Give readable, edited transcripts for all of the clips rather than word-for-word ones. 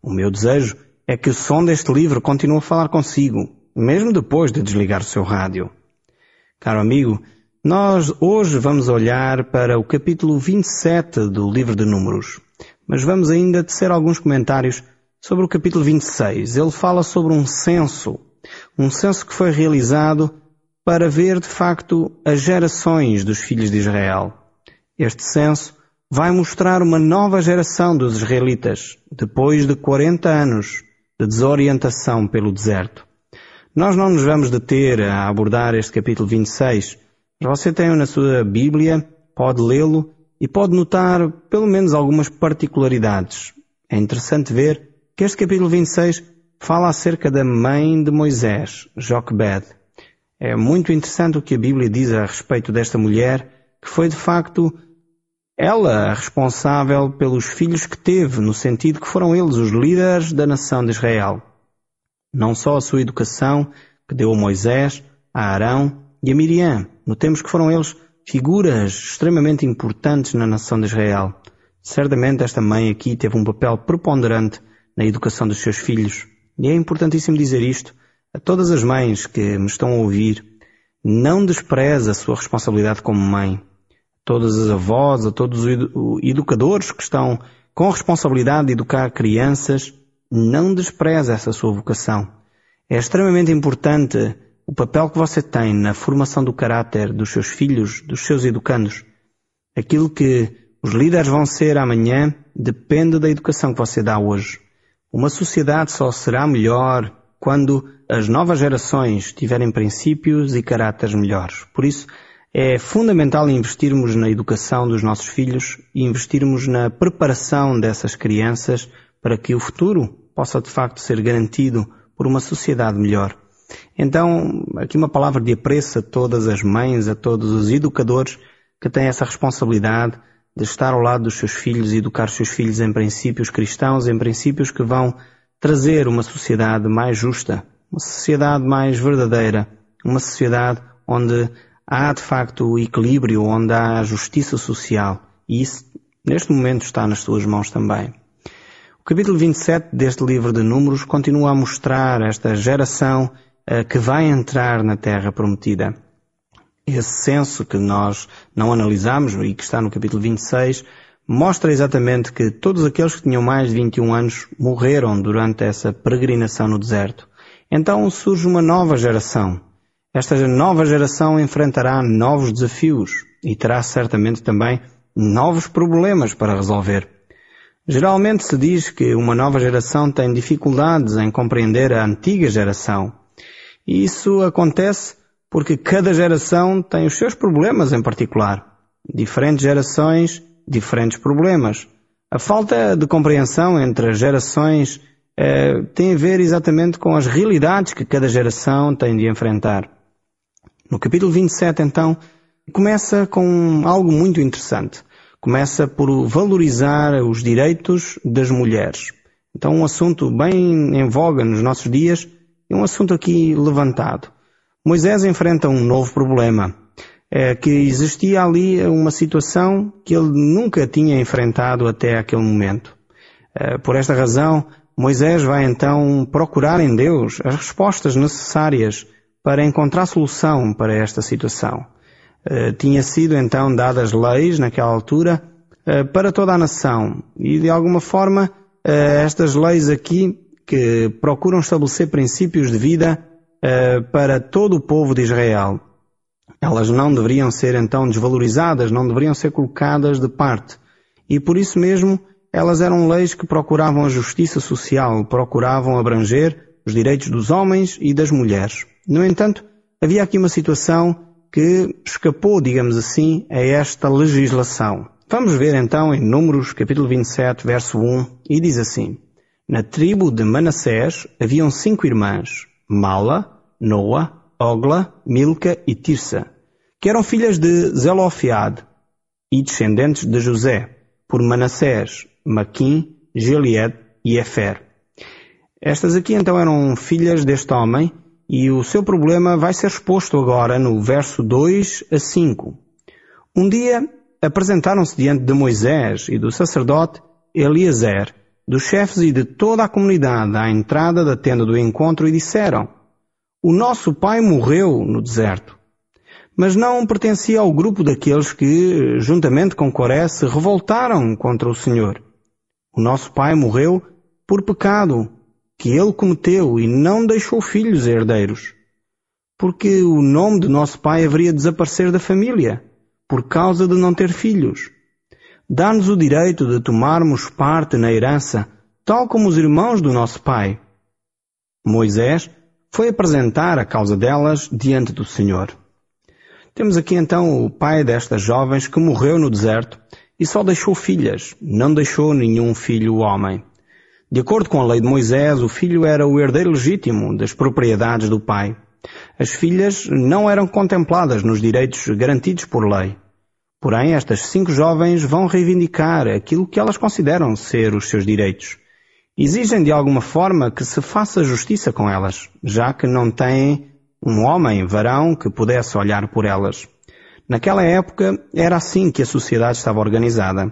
O meu desejo é que o som deste livro continue a falar consigo, mesmo depois de desligar o seu rádio. Caro amigo, nós hoje vamos olhar para o capítulo 27 do livro de Números, mas vamos ainda tecer alguns comentários sobre o capítulo 26. Ele fala sobre um censo que foi realizado para ver, de facto, as gerações dos filhos de Israel. Este censo vai mostrar uma nova geração dos israelitas, depois de 40 anos de desorientação pelo deserto. Nós não nos vamos deter a abordar este capítulo 26, mas você tem-o na sua Bíblia, pode lê-lo e pode notar pelo menos algumas particularidades. É interessante ver que este capítulo 26 fala acerca da mãe de Moisés, Joquebed. É muito interessante o que a Bíblia diz a respeito desta mulher, que foi de facto ela a responsável pelos filhos que teve, no sentido que foram eles os líderes da nação de Israel. Não só a sua educação, que deu a Moisés, a Arão e a Miriam. Notemos que foram eles figuras extremamente importantes na nação de Israel. Certamente esta mãe aqui teve um papel preponderante na educação dos seus filhos. E é importantíssimo dizer isto a todas as mães que me estão a ouvir. Não despreze a sua responsabilidade como mãe. Todas as avós, a todos os educadores que estão com a responsabilidade de educar crianças, não despreze essa sua vocação. É extremamente importante o papel que você tem na formação do caráter dos seus filhos, dos seus educandos. Aquilo que os líderes vão ser amanhã depende da educação que você dá hoje. Uma sociedade só será melhor quando as novas gerações tiverem princípios e caráteres melhores. Por isso, é fundamental investirmos na educação dos nossos filhos e investirmos na preparação dessas crianças para que o futuro possa de facto ser garantido por uma sociedade melhor. Então, aqui uma palavra de apreço a todas as mães, a todos os educadores que têm essa responsabilidade de estar ao lado dos seus filhos e educar os seus filhos em princípios cristãos, em princípios que vão trazer uma sociedade mais justa, uma sociedade mais verdadeira, uma sociedade onde há de facto o equilíbrio, onde há a justiça social. E isso, neste momento, está nas suas mãos também. O capítulo 27 deste livro de Números continua a mostrar esta geração que vai entrar na Terra Prometida. Esse censo que nós não analisamos e que está no capítulo 26 mostra exatamente que todos aqueles que tinham mais de 21 anos morreram durante essa peregrinação no deserto. Então surge uma nova geração. Esta nova geração enfrentará novos desafios e terá certamente também novos problemas para resolver. Geralmente se diz que uma nova geração tem dificuldades em compreender a antiga geração. E isso acontece porque cada geração tem os seus problemas em particular. Diferentes gerações, diferentes problemas. A falta de compreensão entre as gerações tem a ver exatamente com as realidades que cada geração tem de enfrentar. No capítulo 27, então, começa com algo muito interessante. Começa por valorizar os direitos das mulheres. Então, um assunto bem em voga nos nossos dias é um assunto aqui levantado. Moisés enfrenta um novo problema. É que existia ali uma situação que ele nunca tinha enfrentado até aquele momento. Por esta razão, Moisés vai então procurar em Deus as respostas necessárias para encontrar solução para esta situação. Tinha sido então dadas leis naquela altura para toda a nação e de alguma forma estas leis aqui que procuram estabelecer princípios de vida para todo o povo de Israel. Elas não deveriam ser então desvalorizadas, não deveriam ser colocadas de parte. E por isso mesmo elas eram leis que procuravam a justiça social, procuravam abranger os direitos dos homens e das mulheres. No entanto, havia aqui uma situação que escapou, digamos assim, a esta legislação. Vamos ver então em Números, capítulo 27, verso 1, e diz assim: Na tribo de Manassés haviam 5 irmãs, Mala, Noa, Ogla, Milca e Tirsa, que eram filhas de Zelofiade e descendentes de José, por Manassés, Maquim, Gilead e Efer. Estas aqui então eram filhas deste homem, e o seu problema vai ser exposto agora no verso 2 a 5. Um dia apresentaram-se diante de Moisés e do sacerdote Eliezer, dos chefes e de toda a comunidade à entrada da tenda do encontro e disseram: o nosso pai morreu no deserto. Mas não pertencia ao grupo daqueles que, juntamente com Coré, se revoltaram contra o Senhor. O nosso pai morreu por pecado que ele cometeu e não deixou filhos herdeiros. Porque o nome do nosso pai haveria de desaparecer da família, por causa de não ter filhos. Dá-nos o direito de tomarmos parte na herança, tal como os irmãos do nosso pai. Moisés foi apresentar a causa delas diante do Senhor. Temos aqui então o pai destas jovens que morreu no deserto e só deixou filhas, não deixou nenhum filho homem. De acordo com a lei de Moisés, o filho era o herdeiro legítimo das propriedades do pai. As filhas não eram contempladas nos direitos garantidos por lei. Porém, estas 5 jovens vão reivindicar aquilo que elas consideram ser os seus direitos. Exigem de alguma forma que se faça justiça com elas, já que não têm um homem, varão, que pudesse olhar por elas. Naquela época, era assim que a sociedade estava organizada.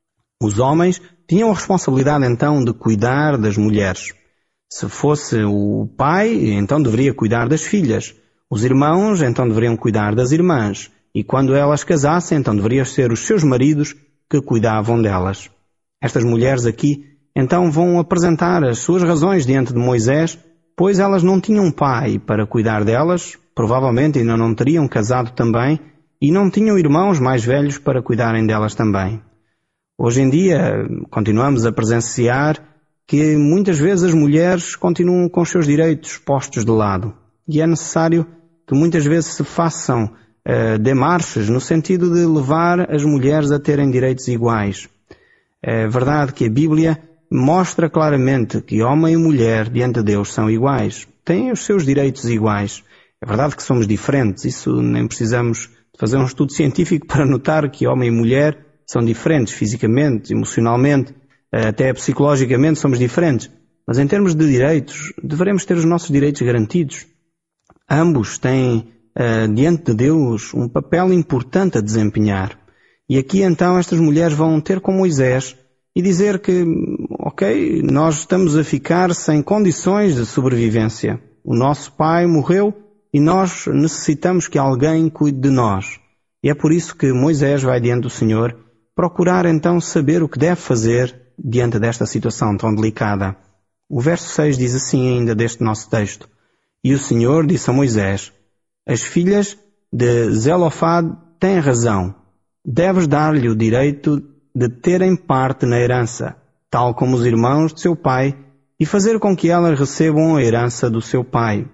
Os homens tinham a responsabilidade então de cuidar das mulheres. Se fosse o pai, então deveria cuidar das filhas. Os irmãos, então deveriam cuidar das irmãs. E quando elas casassem, então deveriam ser os seus maridos que cuidavam delas. Estas mulheres aqui, então, vão apresentar as suas razões diante de Moisés, pois elas não tinham pai para cuidar delas, provavelmente ainda não teriam casado também, e não tinham irmãos mais velhos para cuidarem delas também. Hoje em dia, continuamos a presenciar que muitas vezes as mulheres continuam com os seus direitos postos de lado. E é necessário que muitas vezes se façam demarches no sentido de levar as mulheres a terem direitos iguais. É verdade que a Bíblia mostra claramente que homem e mulher diante de Deus são iguais. Têm os seus direitos iguais. É verdade que somos diferentes. Isso nem precisamos fazer um estudo científico para notar que homem e mulher são diferentes fisicamente, emocionalmente, até psicologicamente somos diferentes. Mas em termos de direitos, devemos ter os nossos direitos garantidos. Ambos têm, diante de Deus, um papel importante a desempenhar. E aqui então estas mulheres vão ter com Moisés e dizer que, ok, nós estamos a ficar sem condições de sobrevivência. O nosso pai morreu e nós necessitamos que alguém cuide de nós. E é por isso que Moisés vai diante do Senhor procurar então saber o que deve fazer diante desta situação tão delicada. O verso 6 diz assim ainda deste nosso texto: E o Senhor disse a Moisés: As filhas de Zelofade têm razão. Deves dar-lhe o direito de terem parte na herança, tal como os irmãos de seu pai, e fazer com que elas recebam a herança do seu pai.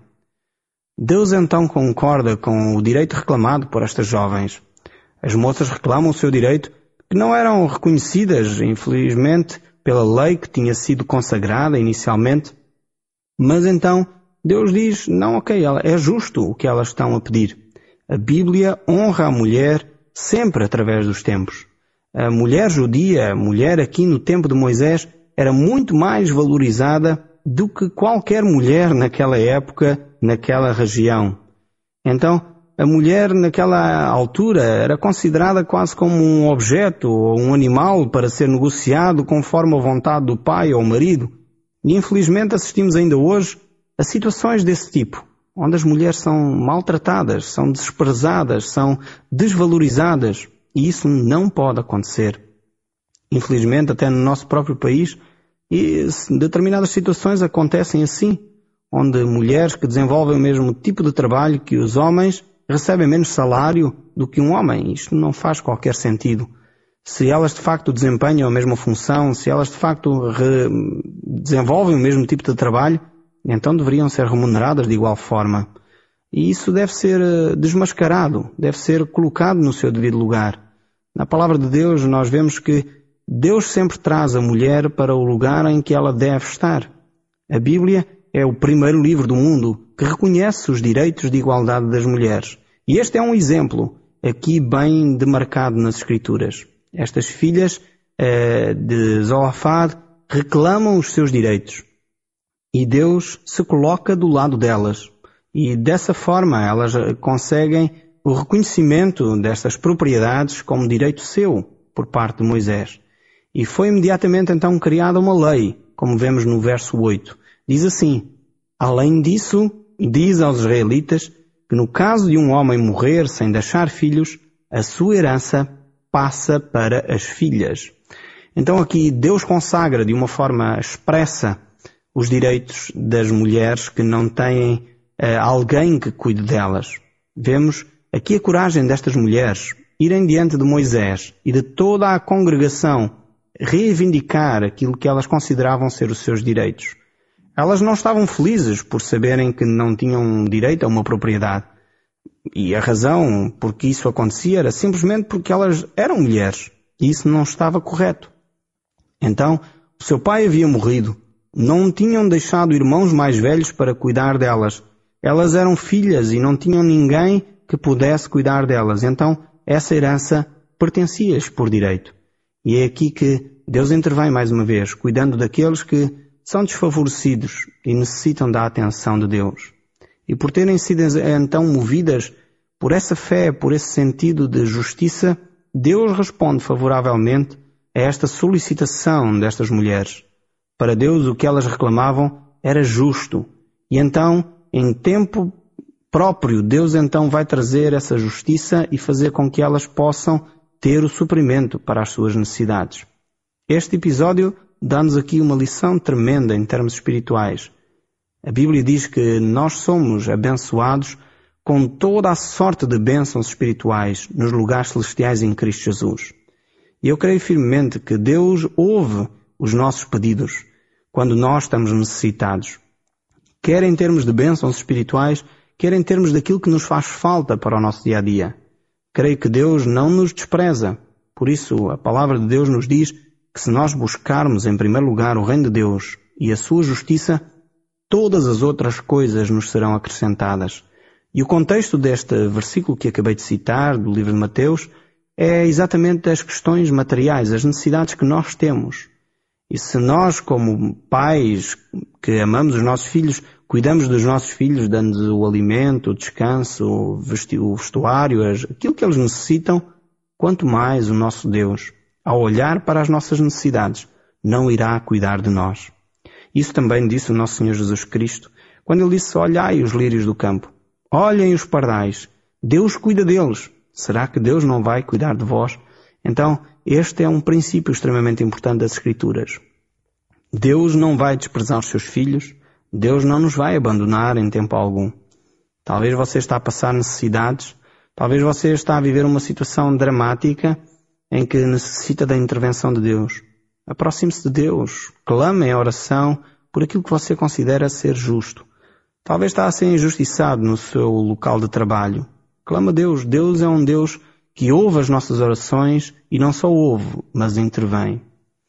Deus então concorda com o direito reclamado por estas jovens. As moças reclamam o seu direito, que não eram reconhecidas, infelizmente, pela lei que tinha sido consagrada inicialmente. Mas então Deus diz, não, ok, é justo o que elas estão a pedir. A Bíblia honra a mulher sempre através dos tempos. A mulher judia, a mulher aqui no tempo de Moisés, era muito mais valorizada do que qualquer mulher naquela época, naquela região. Então, a mulher naquela altura era considerada quase como um objeto ou um animal para ser negociado conforme a vontade do pai ou marido. E infelizmente assistimos ainda hoje a situações desse tipo, onde as mulheres são maltratadas, são desprezadas, são desvalorizadas. E isso não pode acontecer. Infelizmente, até no nosso próprio país, e determinadas situações acontecem assim, onde mulheres que desenvolvem o mesmo tipo de trabalho que os homens recebem menos salário do que um homem. Isto não faz qualquer sentido. Se elas de facto desempenham a mesma função, se elas de facto desenvolvem o mesmo tipo de trabalho, então deveriam ser remuneradas de igual forma. E isso deve ser desmascarado, deve ser colocado no seu devido lugar. Na palavra de Deus nós vemos que Deus sempre traz a mulher para o lugar em que ela deve estar. A Bíblia é o primeiro livro do mundo que reconhece os direitos de igualdade das mulheres. E este é um exemplo aqui bem demarcado nas Escrituras. Estas filhas de Zelofade reclamam os seus direitos. E Deus se coloca do lado delas. E dessa forma elas conseguem o reconhecimento destas propriedades como direito seu por parte de Moisés. E foi imediatamente então criada uma lei, como vemos no verso 8. Diz assim: além disso, diz aos israelitas que no caso de um homem morrer sem deixar filhos, a sua herança passa para as filhas. Então aqui Deus consagra de uma forma expressa os direitos das mulheres que não têm alguém que cuide delas. Vemos aqui a coragem destas mulheres irem diante de Moisés e de toda a congregação reivindicar aquilo que elas consideravam ser os seus direitos. Elas não estavam felizes por saberem que não tinham direito a uma propriedade. E a razão por que isso acontecia era simplesmente porque elas eram mulheres e isso não estava correto. Então, o seu pai havia morrido. Não tinham deixado irmãos mais velhos para cuidar delas. Elas eram filhas e não tinham ninguém que pudesse cuidar delas. Então, essa herança pertencia-lhes por direito. E é aqui que Deus intervém mais uma vez, cuidando daqueles que são desfavorecidos e necessitam da atenção de Deus. E por terem sido então movidas por essa fé, por esse sentido de justiça, Deus responde favoravelmente a esta solicitação destas mulheres. Para Deus o que elas reclamavam era justo. E então, em tempo próprio, Deus então vai trazer essa justiça e fazer com que elas possam ter o suprimento para as suas necessidades. Este episódio dá-nos aqui uma lição tremenda em termos espirituais. A Bíblia diz que nós somos abençoados com toda a sorte de bênçãos espirituais nos lugares celestiais em Cristo Jesus. E eu creio firmemente que Deus ouve os nossos pedidos quando nós estamos necessitados. Quer em termos de bênçãos espirituais, quer em termos daquilo que nos faz falta para o nosso dia-a-dia. Creio que Deus não nos despreza. Por isso, a palavra de Deus nos diz que se nós buscarmos em primeiro lugar o reino de Deus e a sua justiça, todas as outras coisas nos serão acrescentadas. E o contexto deste versículo que acabei de citar, do livro de Mateus, é exatamente as questões materiais, as necessidades que nós temos. E se nós, como pais que amamos os nossos filhos, cuidamos dos nossos filhos, dando-lhes o alimento, o descanso, o vestuário, aquilo que eles necessitam, quanto mais o nosso Deus, ao olhar para as nossas necessidades, não irá cuidar de nós. Isso também disse o nosso Senhor Jesus Cristo, quando Ele disse: olhai os lírios do campo, olhem os pardais, Deus cuida deles. Será que Deus não vai cuidar de vós? Então, este é um princípio extremamente importante das Escrituras. Deus não vai desprezar os seus filhos, Deus não nos vai abandonar em tempo algum. Talvez você está a passar necessidades, talvez você está a viver uma situação dramática em que necessita da intervenção de Deus. Aproxime-se de Deus, clame em oração por aquilo que você considera ser justo. Talvez está a ser injustiçado no seu local de trabalho. Clama a Deus. Deus é um Deus que ouve as nossas orações e não só ouve, mas intervém.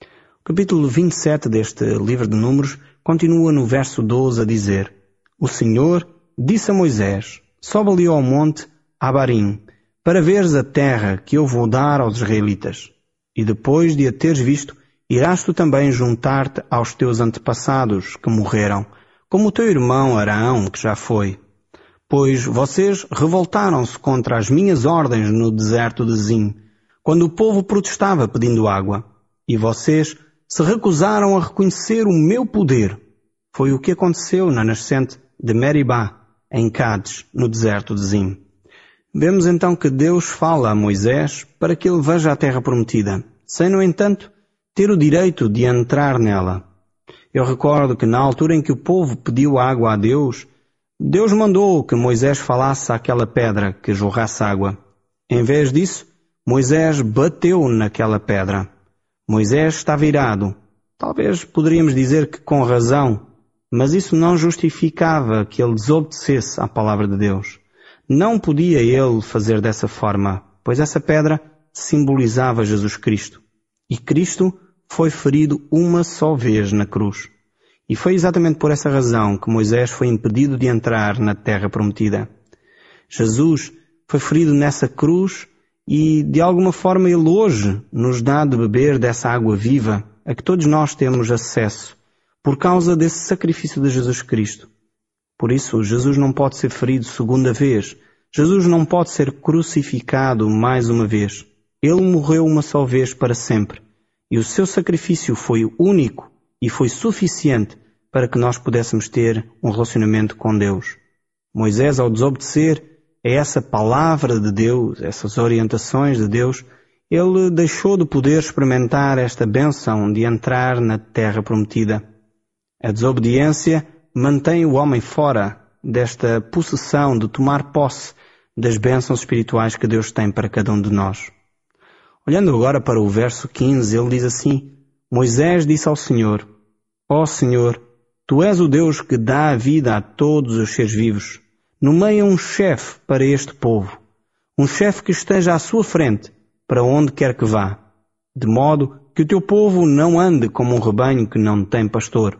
O capítulo 27 deste livro de Números continua no verso 12 a dizer: o Senhor disse a Moisés: sobe ali ao monte Abarim, para veres a terra que eu vou dar aos israelitas. E depois de a teres visto, irás tu também juntar-te aos teus antepassados que morreram, como o teu irmão Araão, que já foi. Pois vocês revoltaram-se contra as minhas ordens no deserto de Zim, quando o povo protestava pedindo água. E vocês se recusaram a reconhecer o meu poder. Foi o que aconteceu na nascente de Meribá, em Cádiz, no deserto de Zim. Vemos então que Deus fala a Moisés para que ele veja a terra prometida, sem, no entanto, ter o direito de entrar nela. Eu recordo que na altura em que o povo pediu água a Deus, Deus mandou que Moisés falasse àquela pedra que jorrasse água. Em vez disso, Moisés bateu naquela pedra. Moisés estava irado. Talvez poderíamos dizer que com razão, mas isso não justificava que ele desobedecesse à palavra de Deus. Não podia ele fazer dessa forma, pois essa pedra simbolizava Jesus Cristo. E Cristo foi ferido uma só vez na cruz. E foi exatamente por essa razão que Moisés foi impedido de entrar na terra prometida. Jesus foi ferido nessa cruz e, de alguma forma, Ele hoje nos dá de beber dessa água viva a que todos nós temos acesso, por causa desse sacrifício de Jesus Cristo. Por isso, Jesus não pode ser ferido segunda vez. Jesus não pode ser crucificado mais uma vez. Ele morreu uma só vez para sempre. e o seu sacrifício foi único e foi suficiente para que nós pudéssemos ter um relacionamento com Deus. Moisés, ao desobedecer a essa palavra de Deus, essas orientações de Deus, ele deixou de poder experimentar esta bênção de entrar na terra prometida. A desobediência mantém o homem fora desta possessão de tomar posse das bênçãos espirituais que Deus tem para cada um de nós. Olhando agora para o verso 15, ele diz assim: Moisés disse ao Senhor: Ó Senhor, Tu és o Deus que dá a vida a todos os seres vivos. Nomeia um chefe para este povo, um chefe que esteja à sua frente, para onde quer que vá, de modo que o Teu povo não ande como um rebanho que não tem pastor.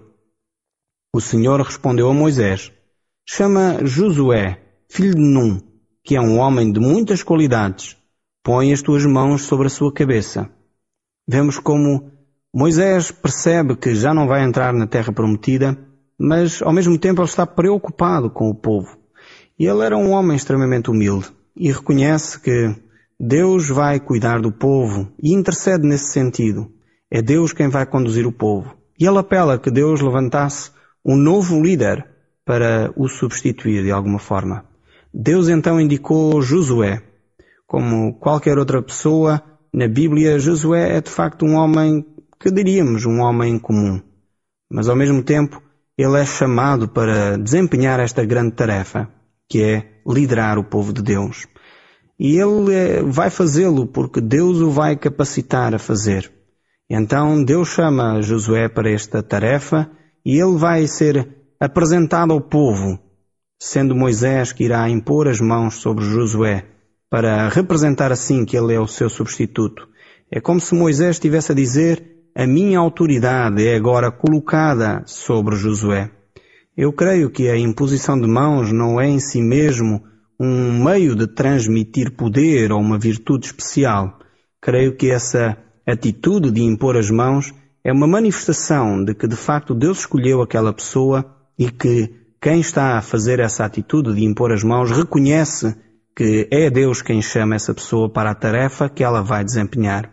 O Senhor respondeu a Moisés: Chama Josué, filho de Num, que é um homem de muitas qualidades. Põe as tuas mãos sobre a sua cabeça. Vemos como Moisés percebe que já não vai entrar na terra prometida, mas ao mesmo tempo ele está preocupado com o povo. E ele era um homem extremamente humilde e reconhece que Deus vai cuidar do povo e intercede nesse sentido. É Deus quem vai conduzir o povo. E ele apela que Deus levantasse um novo líder para o substituir de alguma forma. Deus então indicou Josué. Como qualquer outra pessoa, na Bíblia, Josué é de facto um homem que diríamos um homem comum. Mas ao mesmo tempo, ele é chamado para desempenhar esta grande tarefa, que é liderar o povo de Deus. E ele vai fazê-lo porque Deus o vai capacitar a fazer. Então Deus chama Josué para esta tarefa e ele vai ser apresentado ao povo, sendo Moisés que irá impor as mãos sobre Josué, para representar assim que ele é o seu substituto. É como se Moisés estivesse a dizer: a minha autoridade é agora colocada sobre Josué. Eu creio que a imposição de mãos não é em si mesmo um meio de transmitir poder ou uma virtude especial. Creio que essa atitude de impor as mãos é uma manifestação de que de facto Deus escolheu aquela pessoa e que quem está a fazer essa atitude de impor as mãos reconhece que é Deus quem chama essa pessoa para a tarefa que ela vai desempenhar.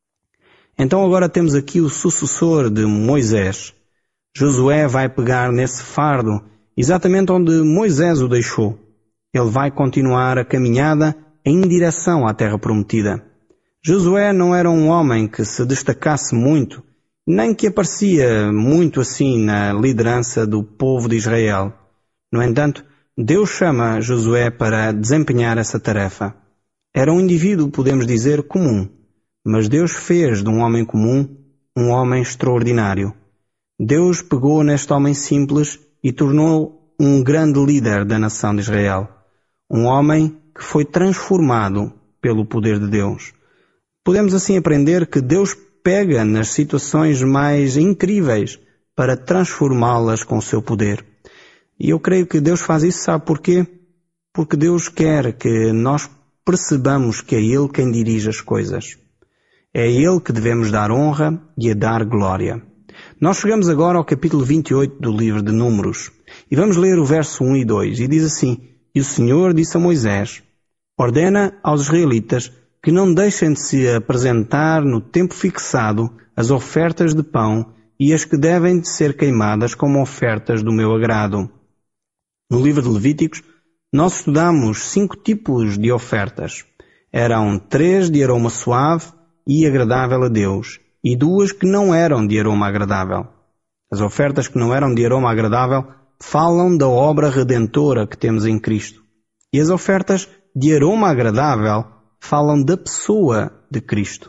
Então agora temos aqui o sucessor de Moisés. Josué vai pegar nesse fardo exatamente onde Moisés o deixou. Ele vai continuar a caminhada em direção à terra prometida. Josué não era um homem que se destacasse muito, nem que aparecia muito assim na liderança do povo de Israel. No entanto, Deus chama Josué para desempenhar essa tarefa. Era um indivíduo, podemos dizer, comum, mas Deus fez de um homem comum um homem extraordinário. Deus pegou neste homem simples e tornou um grande líder da nação de Israel. Um homem que foi transformado pelo poder de Deus. Podemos assim aprender que Deus pega nas situações mais incríveis para transformá-las com o seu poder. E eu creio que Deus faz isso, sabe porquê? Porque Deus quer que nós percebamos que é Ele quem dirige as coisas. É a Ele que devemos dar honra e a dar glória. Nós chegamos agora ao capítulo 28 do livro de Números e vamos ler o verso 1 e 2 e diz assim: E o Senhor disse a Moisés: Ordena aos israelitas que não deixem de se apresentar no tempo fixado as ofertas de pão e as que devem de ser queimadas como ofertas do meu agrado. No livro de Levíticos, nós estudamos 5 tipos de ofertas. Eram 3 de aroma suave e agradável a Deus, e 2 que não eram de aroma agradável. As ofertas que não eram de aroma agradável falam da obra redentora que temos em Cristo. E as ofertas de aroma agradável falam da pessoa de Cristo.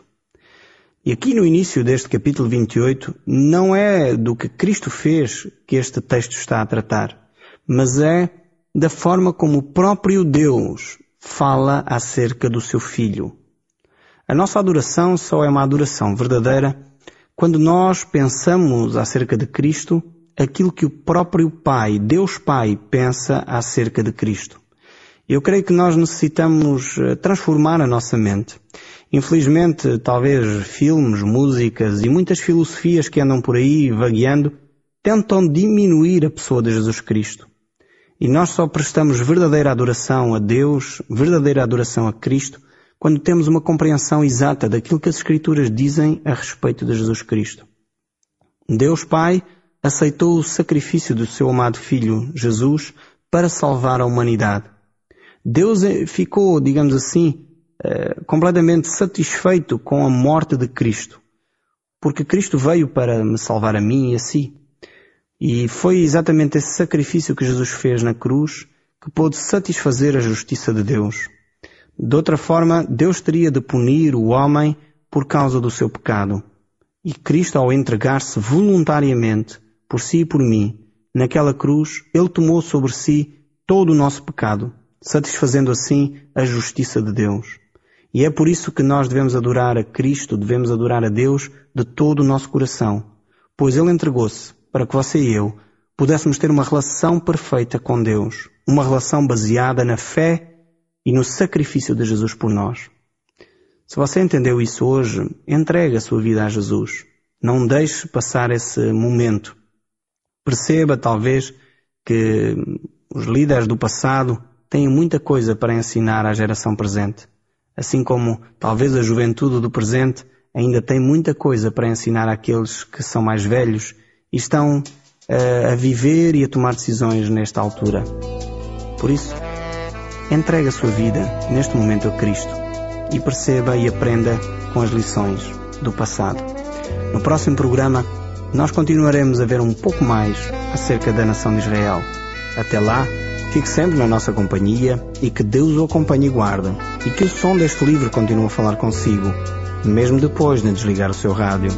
E aqui no início deste capítulo 28, não é do que Cristo fez que este texto está a tratar, mas é da forma como o próprio Deus fala acerca do seu Filho. A nossa adoração só é uma adoração verdadeira quando nós pensamos acerca de Cristo aquilo que o próprio Pai, Deus Pai, pensa acerca de Cristo. Eu creio que nós necessitamos transformar a nossa mente. Infelizmente, talvez filmes, músicas e muitas filosofias que andam por aí vagueando tentam diminuir a pessoa de Jesus Cristo. E nós só prestamos verdadeira adoração a Deus, verdadeira adoração a Cristo, quando temos uma compreensão exata daquilo que as Escrituras dizem a respeito de Jesus Cristo. Deus Pai aceitou o sacrifício do seu amado Filho, Jesus, para salvar a humanidade. Deus ficou, digamos assim, completamente satisfeito com a morte de Cristo, porque Cristo veio para me salvar a mim e a si. E foi exatamente esse sacrifício que Jesus fez na cruz que pôde satisfazer a justiça de Deus. De outra forma, Deus teria de punir o homem por causa do seu pecado. E Cristo, ao entregar-se voluntariamente por si e por mim, naquela cruz, Ele tomou sobre si todo o nosso pecado, satisfazendo assim a justiça de Deus. E é por isso que nós devemos adorar a Cristo, devemos adorar a Deus de todo o nosso coração, pois Ele entregou-se para que você e eu pudéssemos ter uma relação perfeita com Deus, uma relação baseada na fé e no sacrifício de Jesus por nós. Se você entendeu isso hoje, entregue a sua vida a Jesus. Não deixe passar esse momento. Perceba, talvez, que os líderes do passado têm muita coisa para ensinar à geração presente. Assim como, talvez, a juventude do presente ainda tem muita coisa para ensinar àqueles que são mais velhos e estão a viver e a tomar decisões nesta altura. Por isso, entregue a sua vida neste momento a Cristo e perceba e aprenda com as lições do passado. No próximo programa, nós continuaremos a ver um pouco mais acerca da nação de Israel. Até lá, fique sempre na nossa companhia e que Deus o acompanhe e guarde, e que o som deste livro continue a falar consigo, mesmo depois de desligar o seu rádio.